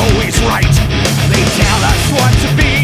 always right. They tell us what to be